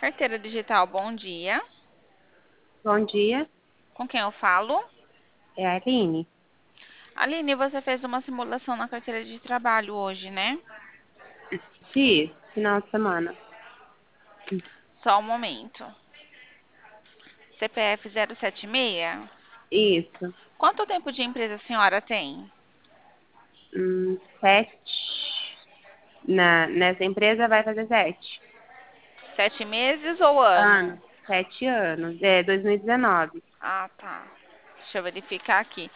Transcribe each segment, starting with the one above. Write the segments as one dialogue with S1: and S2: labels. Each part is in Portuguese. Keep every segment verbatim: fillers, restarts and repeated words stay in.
S1: Carteira digital, bom dia.
S2: Bom dia,
S1: Com quem eu falo?
S2: é a Aline.
S1: Aline, você fez uma simulação na carteira de trabalho hoje, né?
S2: Fiz, final de semana.
S1: Só um momento. C P F zero sete seis?
S2: Isso.
S1: Quanto tempo de empresa a senhora tem?
S2: Hum, sete. Na, nessa empresa vai fazer sete
S1: Sete meses ou ano?
S2: anos. Sete anos. É dois mil e dezenove.
S1: Ah, tá. Deixa eu verificar aqui.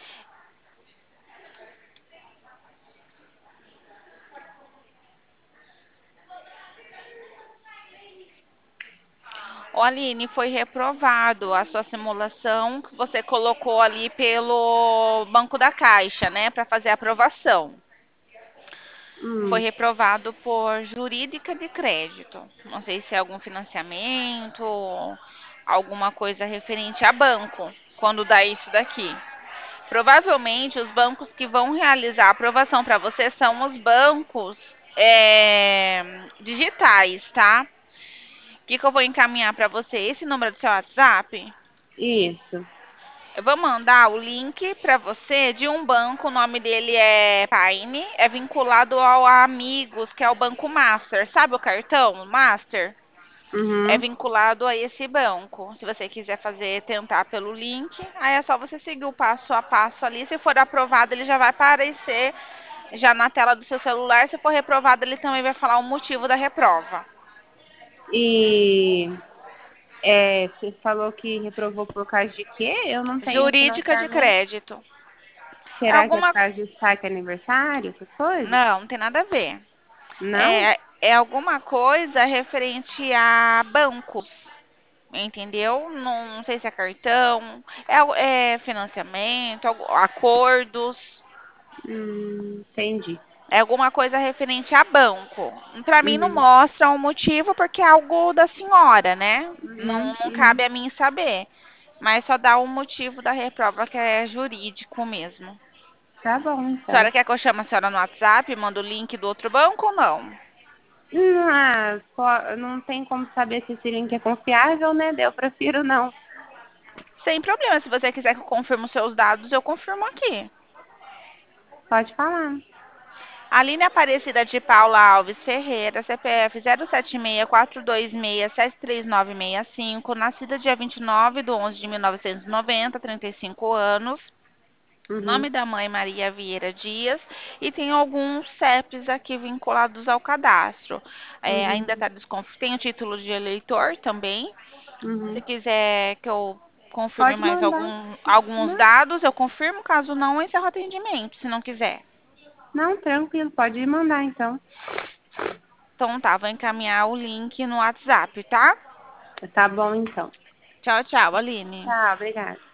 S1: Ô, Aline, foi reprovado a sua simulação que você colocou ali pelo Banco da Caixa, né, para fazer a aprovação. Foi
S2: Hum,
S1: reprovado por jurídica de crédito. Não sei se é algum financiamento, alguma coisa referente a banco, quando dá isso daqui. Provavelmente os bancos que vão realizar a aprovação para você são os bancos é, digitais, tá? O que, que eu vou encaminhar para você? Esse número do seu WhatsApp?
S2: isso.
S1: Eu vou mandar o link para você de um banco, o nome dele é Paine, é vinculado ao Amigos, que é o Banco Master. Sabe o cartão Master? É
S2: Uhum.
S1: vinculado a esse banco. Se você quiser fazer, tentar pelo link, aí é só você seguir o passo a passo ali. Se for aprovado, ele já vai aparecer já na tela do seu celular. Se for reprovado, ele também vai falar o motivo da reprova.
S2: E é, você falou que reprovou por causa de quê? Eu não tenho
S1: Jurídica de
S2: financiamento.
S1: crédito. É
S2: Será que é por
S1: alguma.
S2: causa de saque aniversário, essas coisas?
S1: Não, não tem nada a ver.
S2: Não?
S1: É, é alguma coisa referente a bancos, entendeu? Não, não sei se é cartão, é, al- é financiamento, algu- acordos,
S2: Hum, entendi.
S1: é alguma coisa referente a banco. Para mim não
S2: Uhum.
S1: mostra um motivo porque é algo da senhora, né? Não,
S2: Uhum.
S1: não
S2: Uhum.
S1: cabe a mim saber, mas só dá um motivo da reprova que é jurídico mesmo.
S2: Tá bom,
S1: A senhora
S2: então.
S1: quer que eu chame a senhora no WhatsApp, manda o link do outro banco ou não?
S2: Não, ah, po- não tem como saber se esse link é confiável, né? Daí eu prefiro não.
S1: Sem problema, se você quiser que eu confirme os seus dados, eu confirmo aqui.
S2: Pode falar.
S1: Aline Aparecida de Paula Alves Ferreira, C P F zero sete seis quatro dois seis sete três nove seis cinco, nascida dia vinte e nove de onze de mil novecentos e noventa, trinta e cinco anos.
S2: Uhum,
S1: Nome da mãe Maria Vieira Dias e tem alguns C E Ps aqui vinculados ao cadastro. É,
S2: uhum,
S1: ainda está desconf... Tem o título de eleitor também. Se
S2: uhum.
S1: quiser que eu confirme
S2: Pode
S1: mais
S2: mandar.
S1: algum, alguns
S2: Não,
S1: dados, eu confirmo. Caso não, eu encerro o atendimento, se não quiser.
S2: não, tranquilo. Pode mandar, então.
S1: Então tá, vou encaminhar o link no WhatsApp, tá?
S2: Tá bom, então.
S1: Tchau, tchau, Aline.
S2: Tchau, obrigada.